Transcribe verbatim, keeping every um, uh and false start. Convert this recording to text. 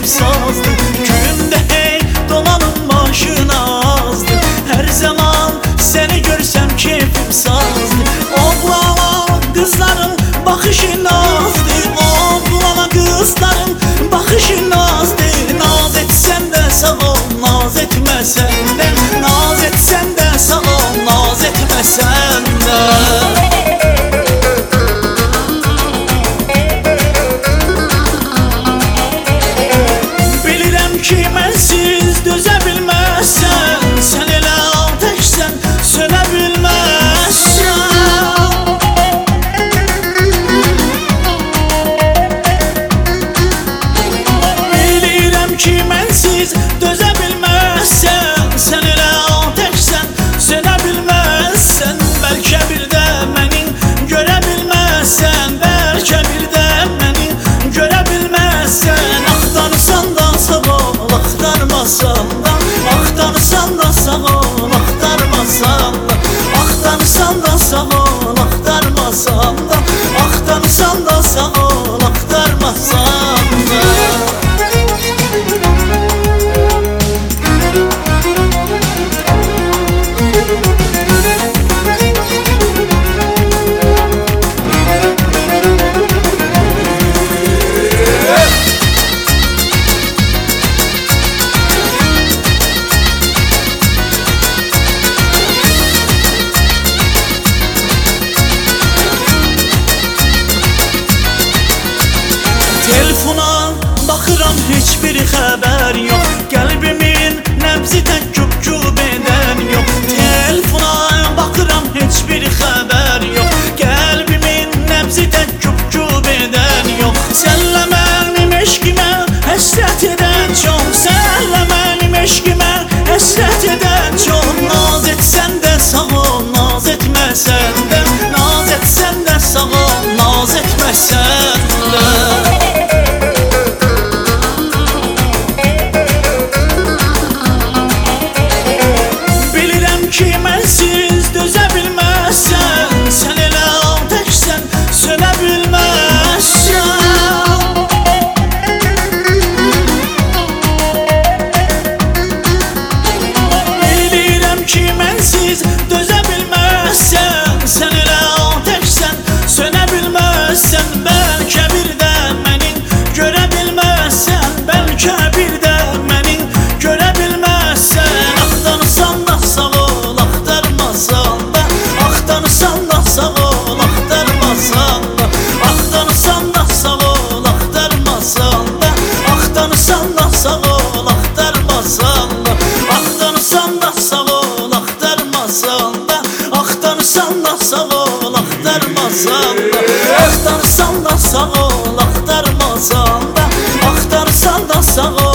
sazdı. Köyümde hey dolanın başına azdı. Her zaman seni görsem keyfim sazdı. Oğlana kızların bakışı nazdı. Oğlana kızların bakışı nazdı. Naz etsen de sağ ol, naz etmesen de. Naz etsen de sağ ol, naz etmesen de. Ki mənsiz dözə bilməzsən, sən elə ateşsən, sönə bilməzsən. Bilirəm ki mənsiz dözə bilməzsən, sən elə ateşsən, sönə bilməzsən. Bəlkə bir də məni görə bilməzsən, bəlkə bir də məni görə bilməzsən. Axtarırsan da sağ ol, axtarmasan da, axtarırsan da sağ ol, axtarmasan da, axtarırsan da sağ ol, axtarmasan da, axtarırsan da sağ ol, axtarmasan da. Telefona baxıram, heç bir xəbər yox. Qəlbimin nəbzi tək güp-güp edən yox. Telefona baxıram, heç bir xəbər yox. Qəlbimin nəbzi tək güp-güp edən yox. Sənlə mənim eşqimə həsrət edən çox. Sənlə mənim eşqimə həsrət edən çox. Naz etsən də sağ ol, naz etməsən də. Naz etsən də sağ ol, naz etməsən də. Ki mənsiz dözə bilməzsən, sən elə ateşsən, sönə bilməzsən. Bilirəm ki mənsiz dözə bilməzsən, sən elə ateşsən, sönə bilməzsən. Bəlkə bir də məni görə bilməzsən, bəlkə bir də məni görə bilməzsən. Axtarırsan da sağ ol, axtarmasan da, axtarırsan da sağ ol, axtarmasan da, axtarırsan da sağ ol, axtarmasan da, axtarırsan da sağ ol, axtarmasan da, axtarırsan da sağ ol, axtarmasan da, axtarırsan da sağ ol, axtarmasan da, axtarırsan da sağ ol, axtarmasan da, axtarırsan da sağ ol.